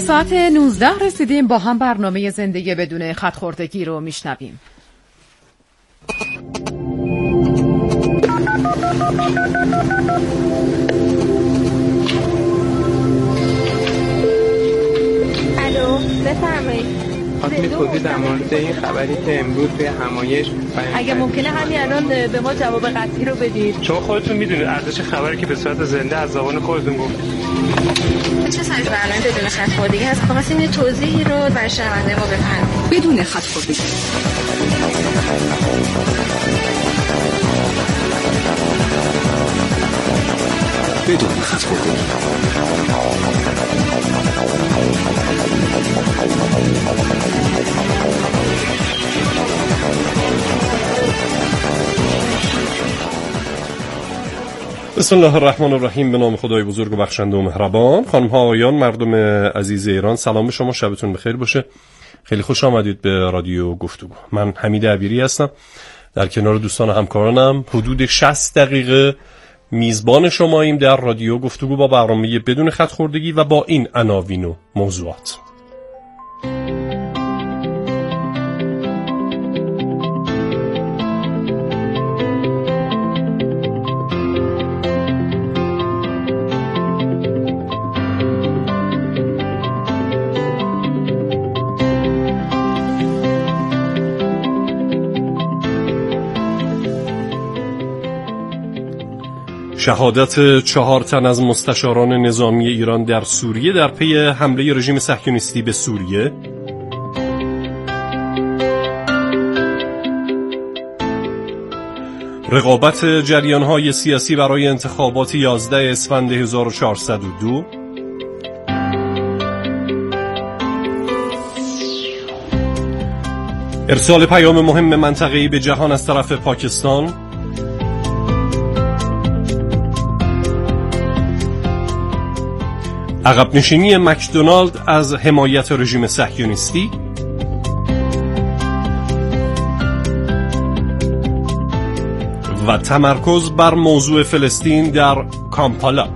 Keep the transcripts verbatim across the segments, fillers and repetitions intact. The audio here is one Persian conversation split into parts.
ساعت نوزده رسیدیم، با هم برنامه زندگی بدون خط‌خوردگی رو میشنویم. الو، بفرمایید. خواستم توضیح در مورد این خبری که امروز توی همایش اگه ممکنه همین الان به ما جواب قطعی رو بدید. شما خودتون میدونید ارزش خبری که به صورت زنده از زبان خودتون گفتید. چه سری برنامه بدون خط‌خوردگی هست؟ خواستیم یه توضیحی رو برای شنونده ما بفرمایید. بدون خط‌خوردگی. بدون خط‌خوردگی. بسم الله الرحمن الرحیم. به نام خدای بزرگ و بخشنده و مهربان. خانم ها آقایان، مردم عزیز ایران، سلام به شما، شبتون بخیر باشه. خیلی خوش آمدید به رادیو گفتگو. من حمید عبیری هستم، در کنار دوستان و همکارانم حدود شصت دقیقه میزبان شماییم در رادیو گفتگو با برنامه بدون خط‌خوردگی و با این عناوین و موضوعات. شهادت چهار تن از مستشاران نظامی ایران در سوریه در پی حمله رژیم صهیونیستی به سوریه. رقابت جریان‌های سیاسی برای انتخابات یازده اسفند هزار و چهارصد و دو. ارسال پیام مهم منطقه‌ای به جهان از طرف پاکستان. عقب نشینی مکدونالد از حمایت رژیم صهیونیستی. و تمرکز بر موضوع فلسطین در کامپالا.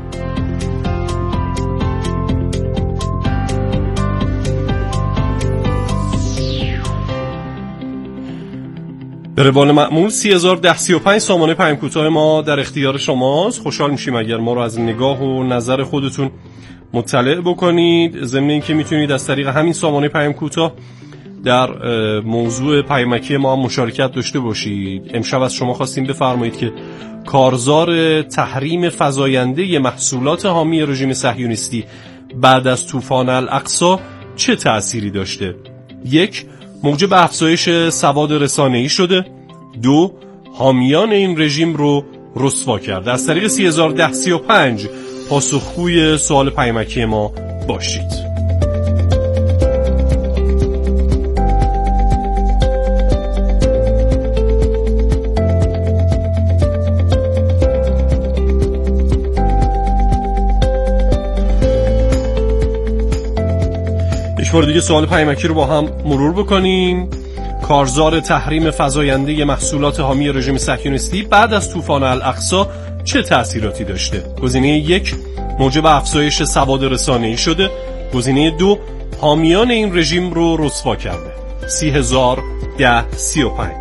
به روال معمول سی هزار ده سی و پنج سامانه پیام کوتاه ما در اختیار شماست. خوشحال میشیم اگر ما رو از نگاه و نظر خودتون مطلع بکنید. ضمن اینکه میتونید از طریق همین سامانه پیام کوتاه در موضوع پیامکی ما هم مشارکت داشته باشید. امشب از شما خواستیم بفرمایید که کارزار تحریم فزاینده محصولات حامی رژیم صهیونیستی بعد از طوفان الاقصی چه تأثیری داشته؟ یک، موجب افزایش سواد رسانه‌ای شده. دو، حامیان این رژیم رو رسوا کرده. از طریق سی هزار ده سی و پنج پاسخگوی سوال پیامکی ما باشید. یک بار دیگه سوال پیامکی رو با هم مرور بکنیم. کارزار تحریم فزاینده محصولات حامی رژیم صهیونیستی بعد از طوفان الاقصی چه تأثیراتی داشته؟ گزینه یک، موجب افزایش سواد رسانه‌ای شده. گزینه دو، حامیان این رژیم رو رسوا کرده. سی هزار ده سی و پنج.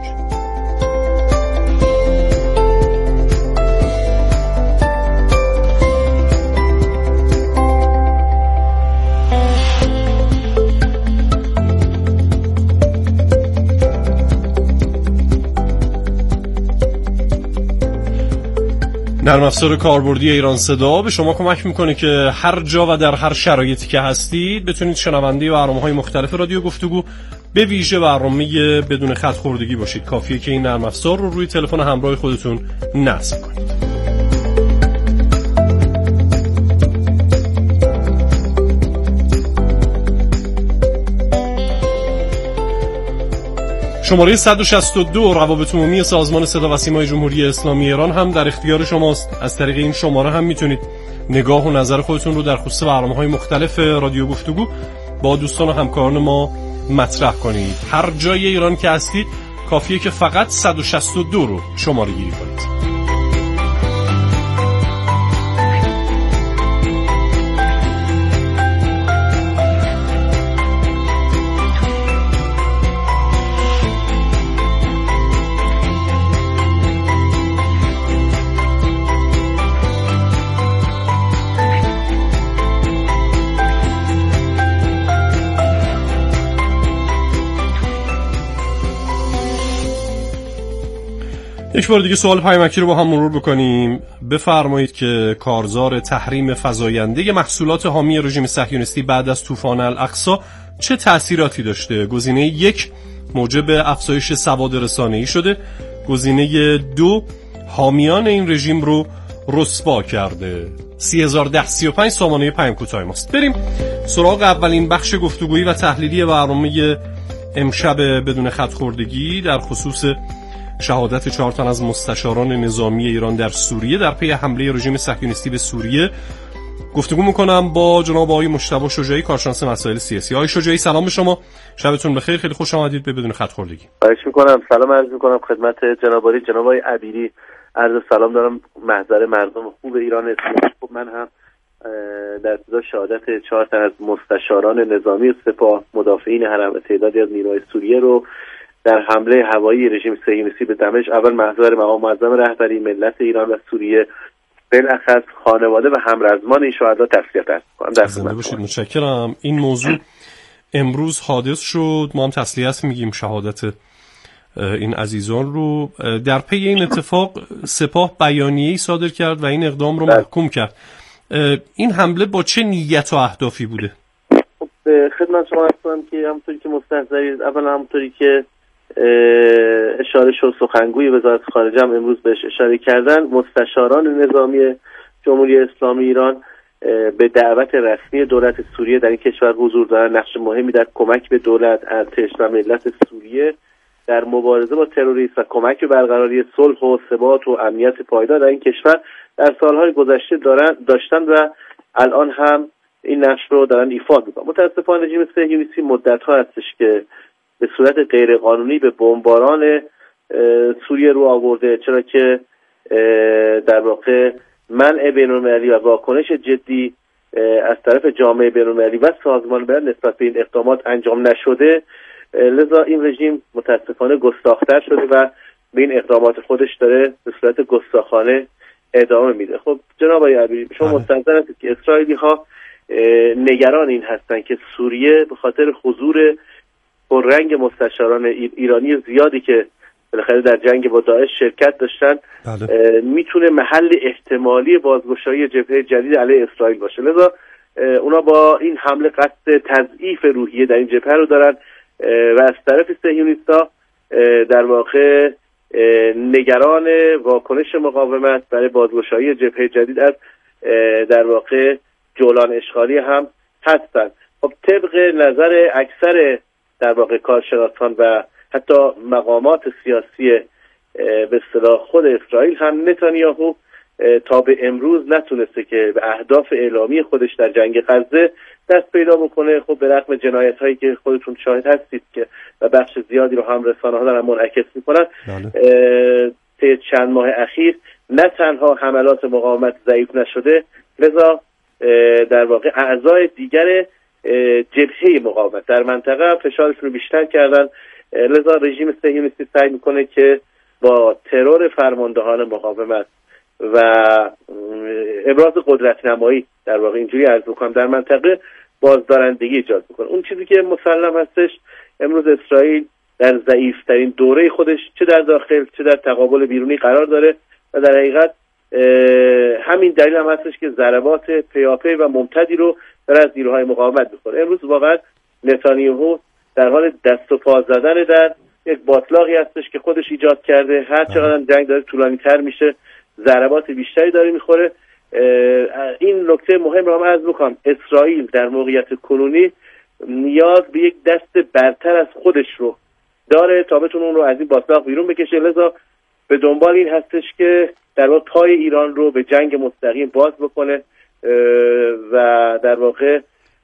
نرم افزار کاربردی ایران صدا به شما کمک میکنه که هر جا و در هر شرایطی که هستید بتونید شنونده برنامه‌های مختلف رادیو گفتگو، به ویژه برنامه بدون خط‌خوردگی باشید. کافیه که این نرم افزار رو روی تلفن همراه خودتون نصب کنید. شماره صد و شصت و دو روابط عمومی سازمان صدا و سیمای جمهوری اسلامی ایران هم در اختیار شماست. از طریق این شماره هم میتونید نگاه و نظر خودتون رو در خصوص برنامه‌های مختلف رادیو گفتگو با دوستان و همکاران ما مطرح کنید. هر جای ایران که هستید کافیه که فقط صد و شصت و دو رو شماره گیری کنید. یک بار دیگه سوال پیامکی رو با هم مرور بکنیم. بفرمایید که کارزار تحریم فزاینده محصولات حامی رژیم صهیونیستی بعد از طوفان الاقصی چه تأثیراتی داشته؟ گزینه یک موجب افزایش سواد رسانه‌ای شده، گزینه دو حامیان این رژیم رو رسوا کرده. سی هزار و ده سی و پنج سامانه پیام کوتاه ماست. بریم سراغ اولین بخش گفتگویی و تحلیلی برنامه امشب بدون خط‌خوردگی در خصوص شهادت چهار تن از مستشاران نظامی ایران در سوریه در پی حمله رژیم صهیونیستی به سوریه. گفتگو میکنم با جناب آقای مجتبی شجاعی، کارشناس مسائل سیاسی. آقای شجاعی سلام به شما، شبتون بخیر، خیلی خوش آمدید به بدون خط‌خوردگی. خواهش میکنم، سلام عرض میکنم خدمت جناب عالی جناب آقای عبیری. عرض سلام دارم محضر مردم خوب ایران اسلامی. خب من هم در ابتدا شهادت چهار تن از مستشاران نظامی سپاه مدافعین حرم تعدادی از نیروهای سوریه رو در حمله هوایی رژیم صهیونیستی به دمشق، اول محضر مقام معظم رهبری ملت ایران و سوریه، بالاخص خانواده و همرزمان این شهدا تسلیت عرض می‌کنم. در زنده باشید، متشکرم. این موضوع امروز حادث شد، ما هم تسلیت میگیم شهادت این عزیزان رو. در پی این اتفاق سپاه بیانیه‌ای صادر کرد و این اقدام رو محکوم کرد. این حمله با چه نیت و اهدافی بوده؟ خدمت شما عرض کنم که همونطوری که مستحضرید، اولا همونطوری که اشاره شد سخنگوی وزارت خارجه هم امروز بهش اشاره کردن، مستشاران نظامی جمهوری اسلامی ایران به دعوت رسمی دولت سوریه در این کشور حضور دارن، نقش مهمی در کمک به دولت، ارتش و ملت سوریه در مبارزه با تروریسم و کمک به برقراری صلح و ثبات و امنیت پایدار در این کشور در سالهای گذشته دارن داشتن و الان هم این نقش رو دارن ایفا میکنن. متاسفانه رژیم صهیونیستی مدت‌ها هستش که به صورت غیرقانونی به بمباران سوریه رو آورده، چرا که در واقع منع بین‌المللی و واکنش جدی از طرف جامعه بین‌المللی و سازمان ملل نسبت به این اقدامات انجام نشده. لذا این رژیم متاسفانه گستاخ‌تر شده و به این اقدامات خودش داره به صورت گستاخانه ادامه میده. خب جناب آقای عبیری، شما مستحضر هستید که اسرائیلی‌ها نگران این هستند که سوریه به خاطر حضور پررنگ مستشاران ایرانی زیادی که بالاخره در جنگ با داعش شرکت داشتن بله. میتونه محل احتمالی بازگشایی جبهه جدید علیه اسرائیل باشه. لذا اونا با این حمله قصد تضعیف روحیه در این جبهه رو دارن و از طرف صهیونیست‌ها در واقع نگران واکنش مقاومت برای بازگشایی جبهه جدید از در واقع جولان اشغالی هم هستند. خب طبق نظر اکثر در واقع کارشناسان و حتی مقامات سیاسی به اصطلاح خود اسرائیل هم، نتانیاهو تا به امروز نتونسته که به اهداف اعلامی خودش در جنگ غزه دست پیدا بکنه. خب به رغم جنایت هایی که خودتون شاهد هستید که و بخش زیادی رو هم رسانه ها دارن منعکس میکنن، طی چند ماه اخیر نه تنها حملات مقاومت ضعیف نشده، لذا در واقع اعضای دیگر جبهه مقاومت در منطقه فشارشون رو بیشتر کردن. لذا رژیم صهیونیستی سعی میکنه که با ترور فرماندهان مقاومت و ابراز قدرت نمایی در واقع اینجوری عرض بکنم در منطقه بازدارندگی ایجاد بکنه. اون چیزی که مسلم هستش، امروز اسرائیل در ضعیف‌ترین دوره خودش چه در داخل چه در تقابل بیرونی قرار داره و در حقیقت همین دلیل هم هستش که ضربات پیاپی و ممتدی رو داره از نیروهای مقاومت می‌خوره. امروز واقعا نتانیاهو در حال دست و پا زدن در یک باطلاقی هستش که خودش ایجاد کرده. هر چقدر جنگ داره طولانی‌تر میشه، ضربات بیشتری داره می‌خوره. این نکته مهم رو هم عرض بکنم، اسرائیل در موقعیت کنونی نیاز به یک دست برتر از خودش رو داره تا بتونه اون رو از این باطلاق بیرون بکشه. لذا به دنبال این هستش که در واقع پای ایران رو به جنگ مستقیم باز بکنه و در واقع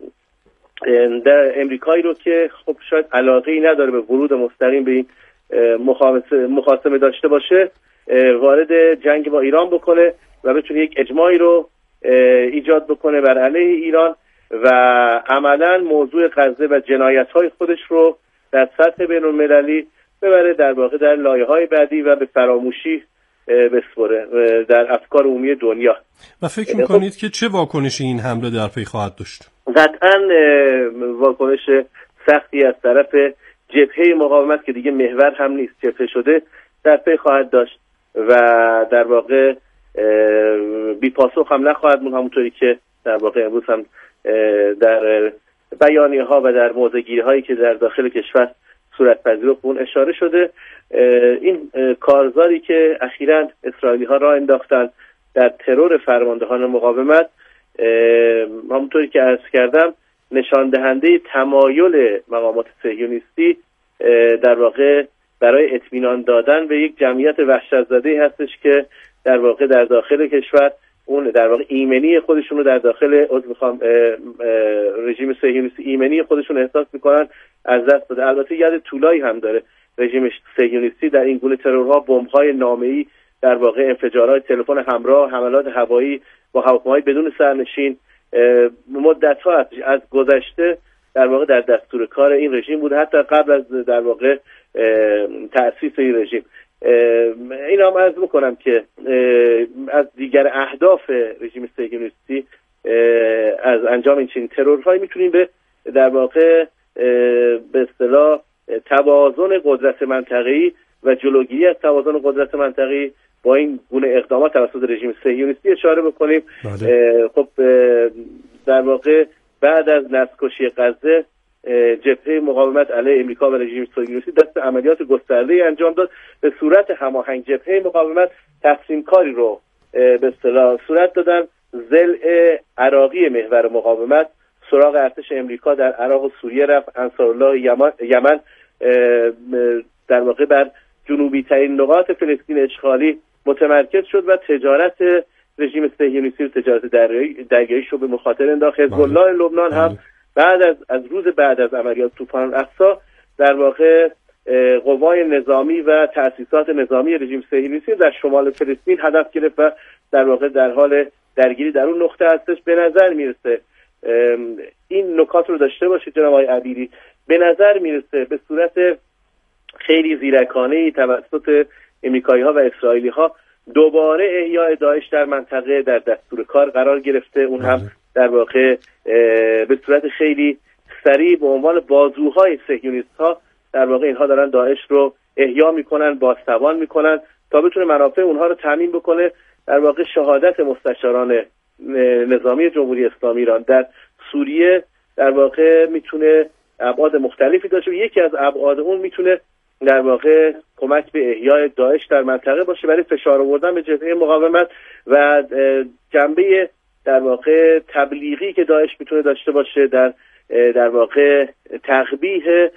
در امریکایی رو که خب شاید علاقه‌ای نداره به ورود مستقیم به این مخاصمه داشته باشه وارد جنگ با ایران بکنه و بتونه یک اجماعی رو ایجاد بکنه بر علیه ایران و عملاً موضوع غزه و جنایت‌های خودش رو در سطح بین‌المللی ببره در واقع در لایه‌های بعدی و به فراموشی بسپره در افکار عمومی دنیا. و فکر می‌کنید که چه واکنشی این حمله در پی خواهد داشت؟ قطعاً واکنش سختی از طرف جبهه مقاومت که دیگه محور هم نیست، جبهه شده، در پی خواهد داشت. و در واقع بی پاسخ هم نخواهد موند، همونطوری که در واقع امروز هم در بیانیه ها و در موضع‌گیری هایی که در داخل کشور صورت پذیر بود اون اشاره شده. این کارزاری که اخیراً اسرائیلی ها راه انداختن در ترور فرماندهان مقاومت، همونطوری که عرض کردم نشان دهنده تمایل مقامات صهیونیستی در واقع برای اطمینان دادن به یک جمعیت وحشت زده هستش که در واقع در داخل کشور اون در واقع ایمنی خودشون رو در داخل از میخوام رژیم صهیونیستی ایمنی خودشون احساس میکنن از دست داده. البته یاد طولایی هم داره رژیم صهیونیستی در این گونه ترورها، بمب‌های نامه‌ای، در واقع انفجارات تلفن همراه، حملات هوایی با هواپیماهای بدون سرنشین، مدت‌ها از گذشته در واقع در دستور کار این رژیم بود، حتی قبل از در واقع تأسیس این رژیم. این هم عرض میکنم که از دیگر اهداف رژیم صهیونیستی از انجام این چنین ترورهایی میتونیم به در واقع به اصطلاح توازن قدرت منطقه‌ای و جلوگیری از توازن قدرت منطقه‌ای با این گونه اقدامات توسط رژیم صهیونیستی اشاره بکنیم. خب در واقع بعد از نسل‌کشی غزه جبهه مقاومت علیه امریکا و رژیم صهیونیستی دست عملیات گسترده‌ای انجام داد. به صورت هماهنگ جبهه مقاومت تقسیم کاری رو به اصطلاح صورت دادن. ضلع عراقی محور مقاومت سراغ ارتش امریکا در عراق و سوریه رفت. انصارالله یمن در واقع بر جنوبی ترین نقاط فلسطین اشغالی متمرکز شد و تجارت رژیم صهیونیستی تجارت دریایی شو به مخاطر انداخت. حزب الله لبنان هم بعد از از روز بعد از عملیات طوفان الاقصی در واقع قوای نظامی و تأسیسات نظامی رژیم صهیونیستی در شمال فلسطین هدف گرفت و در واقع در حال درگیری در اون نقطه هستش. به نظر میرسه این نکات رو داشته باشید جناب آقای عبیری، به نظر میرسه به صورت خیلی زیرکانه‌ای توسط امریکایی‌ها و اسرائیلی‌ها دوباره احیاء داعش در منطقه در دستور کار قرار گرفته. اون هم در واقع به صورت خیلی سریع به عنوان بازوهای صهیونیست‌ها در واقع اینها دارن داعش رو احیا میکنن، بازتوان میکنن تا بتونه منافع اونها رو تامین بکنه. در واقع شهادت مستشاران نظامی جمهوری اسلامی ایران در سوریه در واقع میتونه ابعاد مختلفی داشته و یکی از ابعاد اون میتونه در واقع کمک به احیای داعش در منطقه باشه برای فشار آوردن به جبهه مقاومت و جنبه در واقع تبلیغی که داعش میتونه داشته باشه در در واقع تقبیح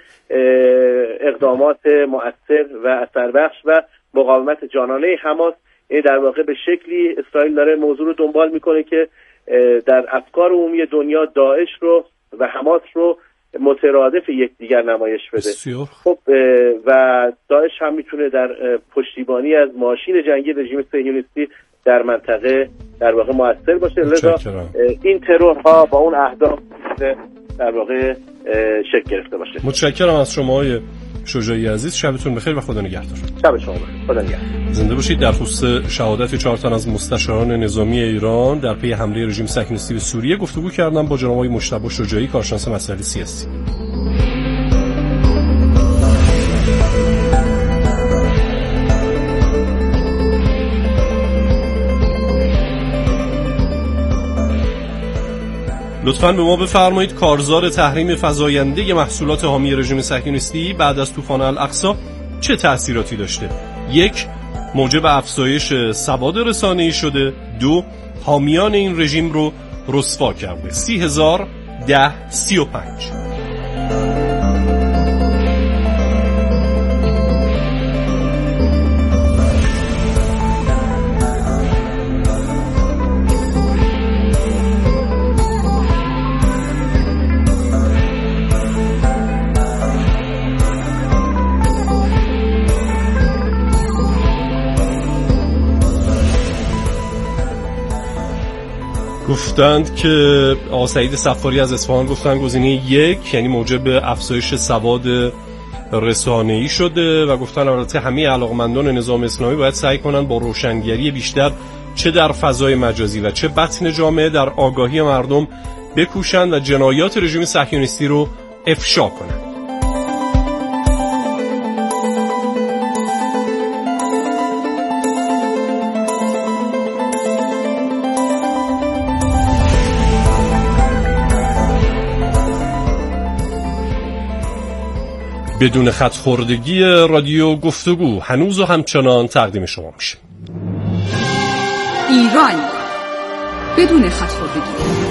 اقدامات مؤثر و اثربخش و مقاومت جانانه حماس. در واقع به شکلی اسرائیل داره موضوع رو دنبال میکنه که در افکار عمومی دنیا داعش رو و حماس رو مترادف یکدیگر نمایش بده. بسیار. خب و داعش هم میتونه در پشتیبانی از ماشین جنگی رژیم صهیونیستی در منطقه در واقع مؤثر باشه. لذا این ترورها با اون اهداف در واقع شکل گرفته باشه. متشکرم از شما آقای شجاعی عزیز. شبتون بخیر و خدا نگهدار. شب شما بخیر. خدا نگهدار. زنده باشید. در خصوص شهادت چهار تن از مستشاران نظامی ایران در پی حمله رژیم صهیونیستی به سوریه گفتگو کردم با جناب آقای مجتبی شجاعی، کارشناس مسائل سیاسی. لطفاً به ما بفرمایید کارزار تحریم فزاینده محصولات حامی رژیم صهیونیستی بعد از طوفان الاقصی چه تأثیراتی داشته؟ یک، موجب افزایش سواد رسانه‌ای شده. دو، حامیان این رژیم رو رسوا کرده. سی هزار ده سی و پنج. گفتند که آقا سعید صفاری از اصفهان گفتن گزینه یک یعنی موجب افزایش سواد رسانه‌ای شده و گفتن البته همه علاقمندان نظام اسلامی باید سعی کنن با روشنگری بیشتر چه در فضای مجازی و چه بطن جامعه در آگاهی مردم بکوشند و جنایات رژیم صهیونیستی رو افشا کنند. بدون خط خوردگی رادیو گفتگو هنوز و همچنان تقدیم شما میشه. ایران بدون خط خوردگی.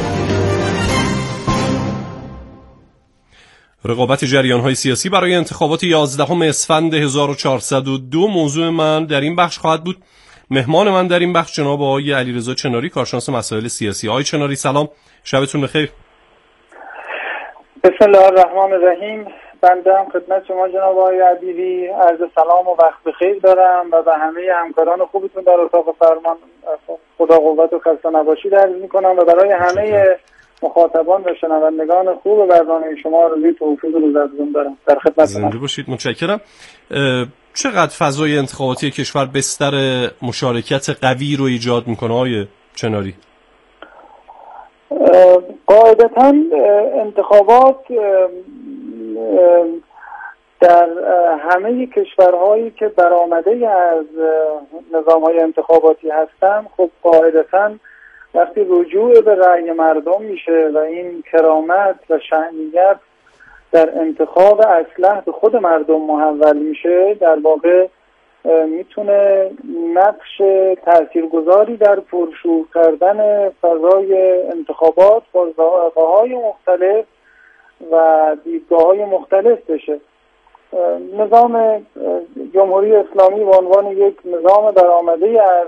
رقابت جریان‌های سیاسی برای انتخابات یازدهم اسفند هزار و چهارصد و دو موضوع من در این بخش خواهد بود. مهمان من در این بخش جناب آقای علیرضا چناری، کارشناس مسائل سیاسی. آقای چناری سلام، شبتون بخیر. بسم الله الرحمن الرحیم. بنده هم خدمت شما جناب آقای عبیری عرض سلام و وقت بخیر دارم و به همه همکاران خوبتون در اتاق فرمان خدا قوت و خسته نباشید عرض می‌کنم و برای همه مخاطبان و شنوندگان خوب برنامه شما آرزوی توفیق و روزافزون دارم. در خدمتتونم. زنده باشید، متشکرم. چقدر فضای انتخاباتی کشور بستر مشارکت قوی رو ایجاد میکنه آقای چناری؟ قاعدتاً انتخابات در همه کشورهایی که برآمده از نظام‌های انتخاباتی هستن، خب قاعدتاً وقتی رجوع به رأی مردم میشه و این کرامت و شأنیت در انتخاب اصلح به خود مردم محول میشه، در واقع میتونه نقش تاثیرگذاری در پرشور کردن فضای انتخابات با ذائقه‌های مختلف و دیدگاه‌های مختلف بشه. نظام جمهوری اسلامی به عنوان یک نظام برآمده از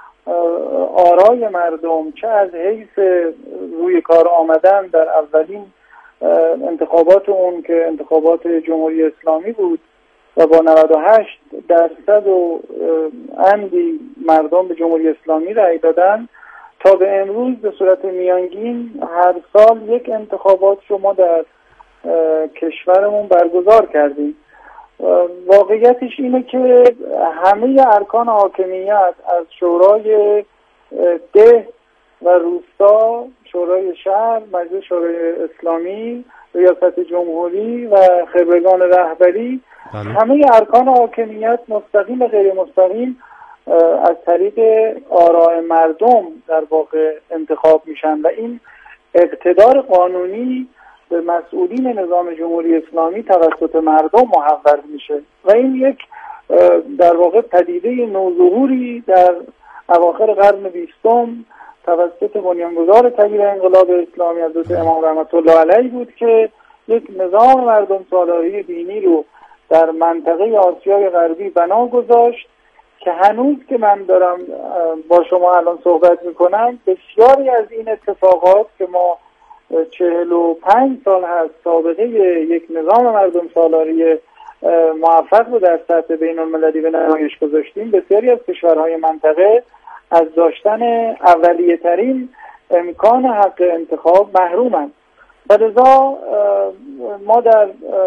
آرای مردم، چه از حیث روی کار آمدن در اولین انتخابات اون که انتخابات جمهوری اسلامی بود و با نود و هشت درصد و اندی مردم به جمهوری اسلامی رأی دادن، تا به امروز به صورت میانگین هر سال یک انتخابات شما در کشورمون برگزار کردیم. واقعیتش اینه که همه ارکان حاکمیت از شورای ده و روستا، شورای شهر، مجلس شورای اسلامی، ریاست جمهوری و خبرگان رهبری، بله. همه ارکان حاکمیت مستقیم و غیر مستقیم از طریق آراء مردم در واقع انتخاب میشن و این اقتدار قانونی به مسئولین نظام جمهوری اسلامی توسط مردم محول میشه و این یک در واقع پدیده نوظهوری در اواخر قرن بیستم توسط بنیانگذار تغییر انقلاب اسلامی حضرت امام رحمت الله علیه بود که یک نظام مردم سالاری دینی رو در منطقه آسیای غربی بنا گذاشت که هنوز که من دارم با شما الان صحبت میکنم بسیاری از این اتفاقات که ما چهل و پنج سال هست سابقه یک نظام مردم سالاری موفق رو در سطح بین المللی به نمایش گذاشتیم، بسیاری از کشورهای منطقه از داشتن اولیه ترین امکان حق انتخاب محرومند. و لذا ما در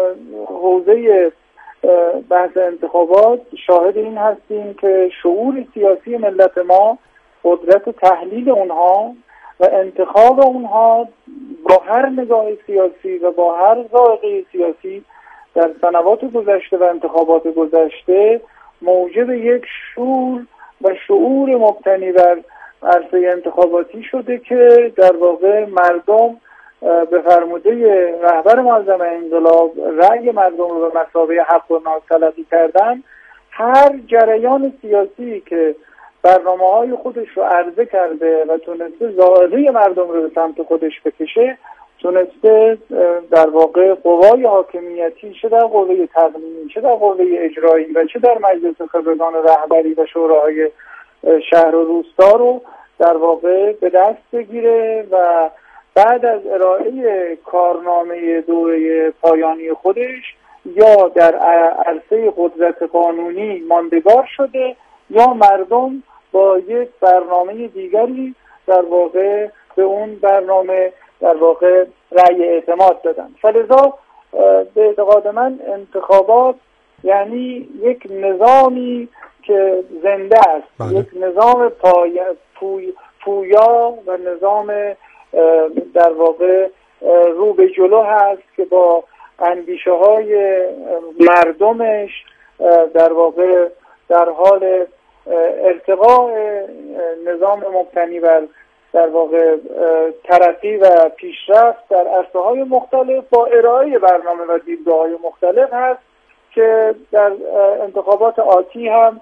حوزه بحث انتخابات شاهد این هستیم که شعور سیاسی ملت ما، قدرت تحلیل اونها و انتخاب اونها با هر نگاه سیاسی و با هر ذائقه سیاسی در سنوات گذشته و انتخابات گذشته موجب یک شور و شعور مبتنی بر عرصه انتخاباتی شده که در واقع مردم به فرموده رهبر معظم انقلاب رأی مردم رو به مثابه حق و ناز تلقی کردن. هر جریان سیاسی که برنامه‌های خودش رو عرضه کرده و تونسته ذائقه مردم رو به سمت خودش بکشه، تونسته در واقع قوای حاکمیتی، چه در قوه تقنینی، چه در قوه اجرایی و چه در مجلس خبرگان رهبری و شوراهای شهر و روستا رو در واقع به دست بگیره و بعد از ارائه کارنامه دوره پایانی خودش یا در عرصه قدرت قانونی ماندگار شده یا مردم با یک برنامه دیگری در واقع به اون برنامه در واقع رأی اعتماد دادن. فلذا به اعتقاد من انتخابات یعنی یک نظامی که زنده است، بله. یک نظام پای... پوی... پویا و نظام در واقع رو به جلو هست که با اندیشه های مردمش در واقع در حال ارتقاء نظام مبتنی بر در واقع ترقی و پیشرفت در عرصه‌های مختلف با ارائه برنامه و دیدگاه‌های مختلف هست که در انتخابات آتی هم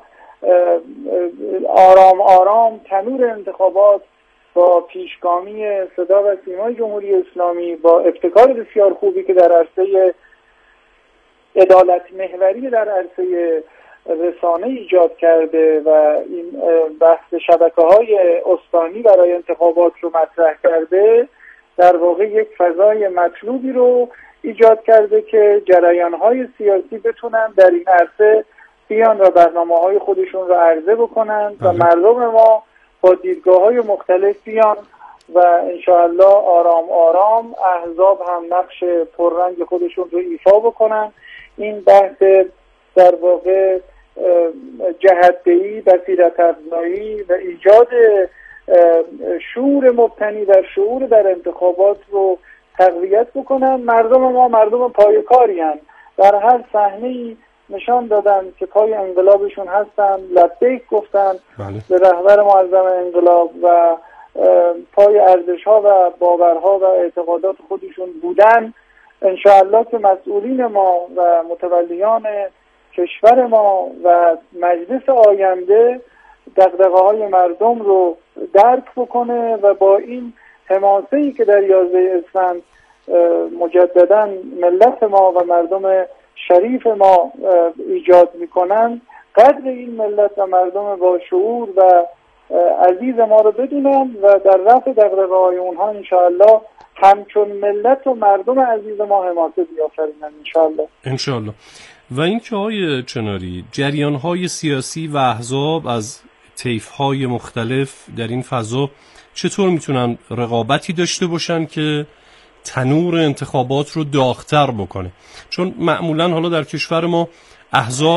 آرام آرام تنور انتخابات با پیشگامی صدا و سیمای جمهوری اسلامی، با ابتکار بسیار خوبی که در عرصه عدالت محوری در عرصه رسانه ایجاد کرده و این بحث شبکه‌های استانی برای انتخابات رو مطرح کرده، در واقع یک فضای مطلوبی رو ایجاد کرده که جریان‌های سیاسی بتونن در این عرصه بیان و برنامه‌های خودشون رو عرضه بکنن و مردم ما با دیدگاه‌های مختلف بیان و انشاءالله آرام آرام احزاب هم نقش پررنگ خودشون رو ایفا بکنن. این بحث در واقع جهت‌دهی، بصیرت افزایی و ایجاد شعور مبتنی در شعور در انتخابات رو تقویت بکنن. مردم ما مردم پایه‌کاری هستند، در هر صحنه‌ای نشان دادن که پای انقلابشون هستن، لبیک گفتن به رهبر معظم انقلاب و پای ارزش‌ها و باورها و اعتقادات خودشون بودن. انشاءالله که مسئولین ما و متولیان کشور ما و مجلس آینده دغدغه‌های مردم رو درک بکنه و با این حماسه‌ای که در یازده اسفند مجدداً ملت ما و مردم شریف ما ایجاد میکنن، قدر این ملت و مردم با شعور و عزیز ما رو بدونن و در رفع دغدغه‌های اونها انشاءالله همچون ملت و مردم عزیز ما حماسه بیافرینن انشاءالله. انشاءالله. و این که آقای چناری، جریان‌های سیاسی و احزاب از طیف‌های مختلف در این فضا چطور میتونن رقابتی داشته باشن که تنور انتخابات رو داغ‌تر بکنه؟ چون معمولاً حالا در کشور ما احزاب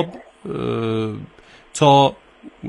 تا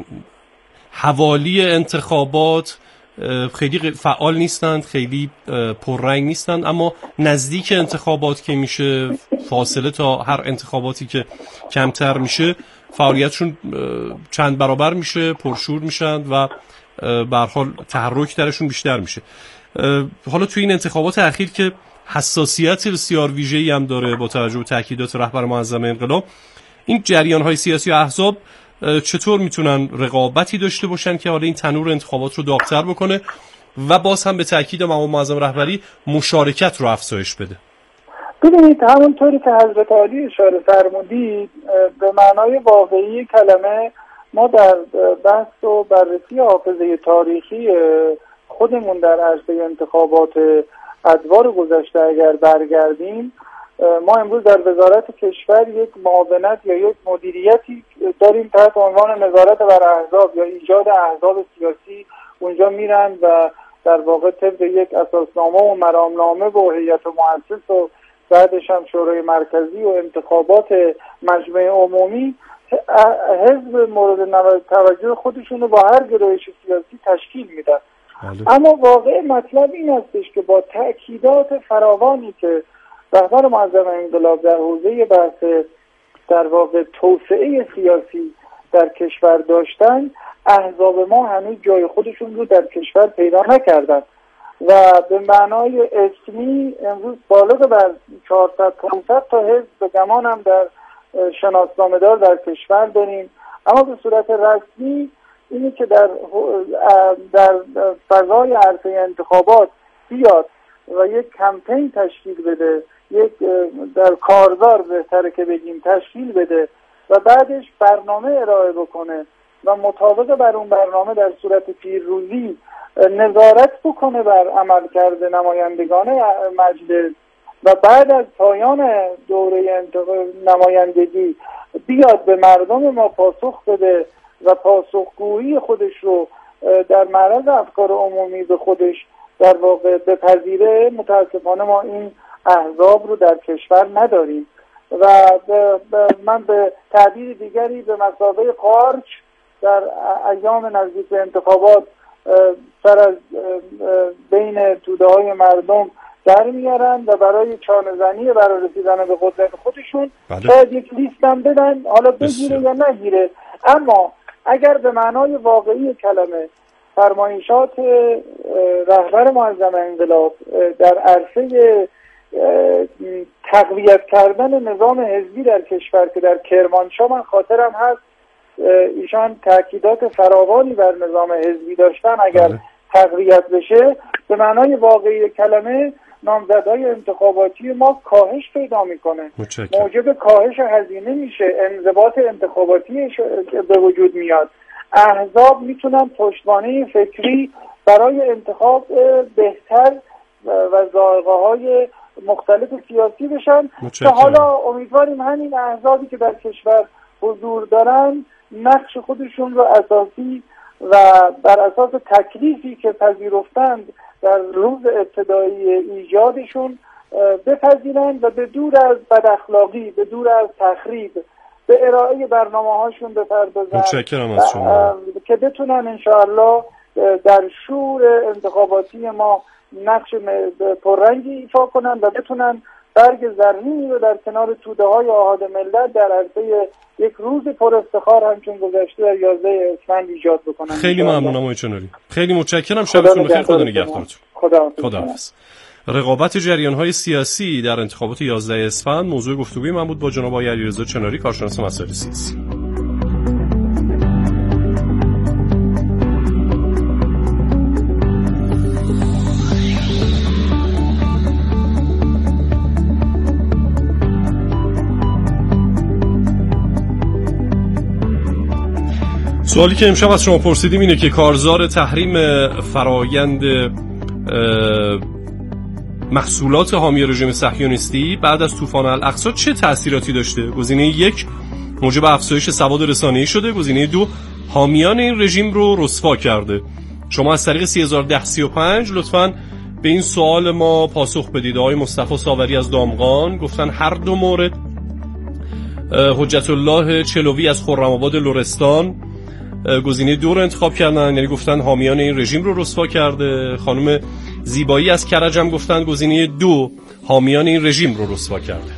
حوالی انتخابات خیلی فعال نیستند، خیلی پررنگ نیستند، اما نزدیک انتخابات که میشه، فاصله تا هر انتخاباتی که کمتر میشه، فعالیتشون چند برابر میشه، پرشور میشن و به هر حال تحرک درشون بیشتر میشه. حالا توی این انتخابات اخیر که حساسیت بسیار ویژه‌ای هم داره با توجه به تاکیدات رهبر معظم انقلاب، این جریان‌های سیاسی و احزاب چطور میتونن رقابتی داشته باشن که حالا این تنور انتخابات رو داغ‌تر بکنه و باز هم به تاکید مقام معظم رهبری مشارکت رو افزایش بده؟ ببینید، همونطوری که حضرت عالی اشاره فرمودید، به معنای واقعی کلمه ما در بحث و بررسی حافظه تاریخی خودمون در عرصه انتخابات ادوار گذشته اگر برگردیم، ما امروز در وزارت کشور یک معاونت یا یک مدیریتی داریم تحت عنوان نظارت بر احزاب یا ایجاد احزاب سیاسی. اونجا میرن و در واقع طبق یک اساسنامه و مرامنامه و هیئت مؤسس و بعدش هم شورای مرکزی و انتخابات مجمع عمومی حزب مورد توجه خودشون رو با هر گرایش سیاسی تشکیل میدن. اما واقع مطلب این هستش که با تأکیدات فراوانی که رهبر معظم انقلاب در حوزه بحث در واقع توسعه سیاسی در کشور داشتن، احزاب ما هنوز جای خودشون رو در کشور پیدا نکردن و به معنای اسمی امروز بالغ بر چهارصد پانصد تا حزب به گمان هم در شناسنامه دار در کشور داریم. اما به صورت رسمی اینی که در در فضای عرصه انتخابات بیاد و یک کمپین تشکیل بده، یک در کارزار بهتره که بگیم تشکیل بده و بعدش برنامه ارائه بکنه و مطابق بر اون برنامه در صورت پیروزی نظارت بکنه بر عملکرد نمایندگان مجلس و بعد از پایان دوره نمایندگی بیاد به مردم ما پاسخ بده و پاسخگویی خودش رو در معرض افکار عمومی به خودش در واقع بپذیره. متاسفانه ما این احزاب رو در کشور نداریم و من به تعبیر دیگری به مثابه قارچ در ایام نزدیک به انتخابات سر از بین توده های مردم در میارن و برای چانه زنی برای رسیدن به قدرت خودشون شاید یک لیست هم بدن، حالا بگیره یا نگیره. اما اگر به معنای واقعی کلمه فرمایشات رهبر معظم انقلاب در عرصه تقویت کردن نظام حزبی در کشور که در کرمانشاه من خاطرم هست ایشان تاکیدات فراوانی بر نظام حزبی داشتن، اگر تقویت بشه به معنای واقعی کلمه نامزدهای انتخاباتی ما کاهش پیدا میکنه، موجب کاهش هزینه میشه، انضباط انتخاباتی به وجود میاد، احزاب میتونن پشتوانه فکری برای انتخاب بهتر و ذائقه های مختلف سیاسی بشن که حالا امیدواریم همین احزابی که در کشور حضور دارن نقش خودشون رو اساسی و بر اساس تکلیفی که پذیرفتند در روز ابتدایی ایجادشون بپذیرند و به دور از بداخلاقی، به دور از تخریب، به ارائه برنامه هاشون بپردازن. متشکرم از شما. که بتونن انشاءالله در شور انتخاباتی ما نقش پررنگی ایفا کنن و بتونن برگ زرینی رو در کنار توده های آحاد ملت در عرصه یک روز پر افتخار همچون گذشته در یازده اسفند ایجاد بکنن. خیلی ممنونم آقای چناری. خیلی متشکرم. شبتون بخیر. خدا نگهدارتون. خدا خداحافظ. رقابت جریان‌های سیاسی در انتخابات یازده اسفند موضوع گفتگوی من بود با جناب آقای علیرضا چناری، کارشناس مسائل سیاسی. سوالی که امشب از شما پرسیدیم اینه که کارزار تحریم فرایند محصولات حامی رژیم صهیونیستی بعد از طوفان الاقصی چه تأثیراتی داشته؟ گزینه یک موجب افزایش سواد رسانه‌ای شده، گزینه دو حامیان این رژیم رو رسوا کرده. شما از طریق سه هزار و ده سی و پنج لطفاً به این سوال ما پاسخ بدید. آقای مصطفی ساوری از دامغان گفتن هر دو مورد. حجت الله چلوی از خرم‌آباد لرستان گزینه دو رو انتخاب کردن، یعنی گفتن حامیان این رژیم رو رسوا کرده. خانم زیبایی از کرج هم گفتن گزینه دو حامیان این رژیم رو رسوا کرده.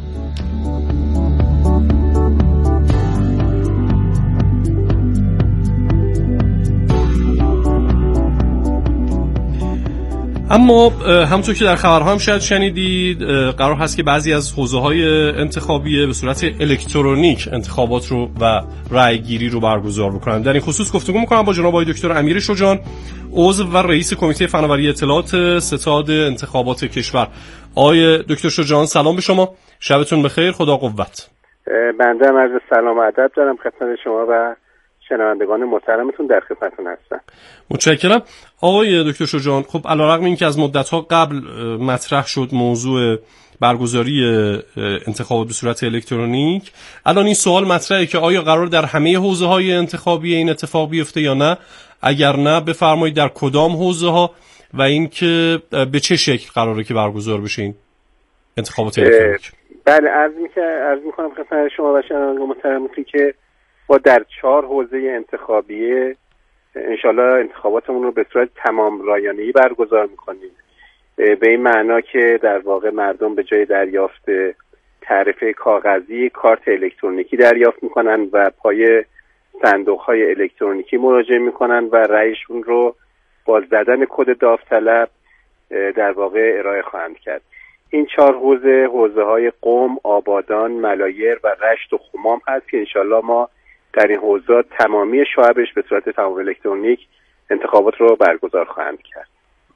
اما همونطور که در خبرها هم شاید شنیدید قرار هست که بعضی از حوزه‌های انتخابی به صورت الکترونیک انتخابات رو و رأی گیری رو برگزار بکنن. در این خصوص گفتگو می‌کنم با جناب آقای دکتر امیر شجاع، عضو و رئیس کمیته فناوری اطلاعات ستاد انتخابات کشور. آقای دکتر شجاع سلام به شما، شبتون بخیر، خدا قوت. بنده هم عرض سلام و ادب دارم خدمت شما و شنوندگان محترمتون در خدمتتون هستم. متشکرم. آقای دکتر شجاع، خب علیرغم اینکه از مدت‌ها قبل مطرح شد موضوع برگزاری انتخابات به صورت الکترونیک، الان این سوال مطرحه که آیا قرار در همه حوزه‌های انتخابی این اتفاق بیفته یا نه؟ اگر نه بفرمایید در کدام حوزه‌ها و اینکه به چه شکل قراره که برگزار بشه این انتخابات الکترونیک؟ بله، عرض می‌کنم عرض می‌کنم خدمت شما و شنوندگان محترمتون که با در چهار حوزه انتخابیه انشالله انتخاباتمون رو به صورت تمام رایانه‌ای برگزار میکنیم، به این معنا که در واقع مردم به جای دریافت تعرفه کاغذی کارت الکترونیکی دریافت میکنن و پای صندوق‌های الکترونیکی مراجعه میکنن و رأیشون رو با زدن کد داوطلب در واقع ارائه خواهند کرد. این چهار حوزه حوزه‌های قم، آبادان، ملایر و رشت و خمام هست که انشالله ما در این حوزه تمامی شعبش به صورت تمام الکترونیک انتخابات رو برگزار خواهند کرد.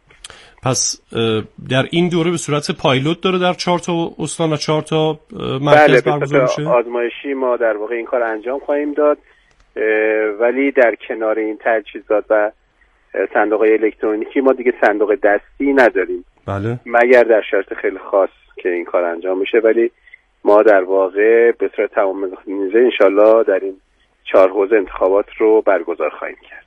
پس در این دوره به صورت پایلوت داره در چهار تا استان و چهار تا مرکز بله، برگزار میشه؟ بله، آزمایشی ما در واقع این کار انجام خواهیم داد، ولی در کنار این تجهیزات و صندوق‌های الکترونیکی ما دیگه صندوق دستی نداریم. بله. مگر در شرایط خیلی خاص که این کار انجام میشه، ولی ما در واقع به صورت تمام نیزه انشالله در این چهار حوزه انتخابات رو برگزار خواهیم کرد.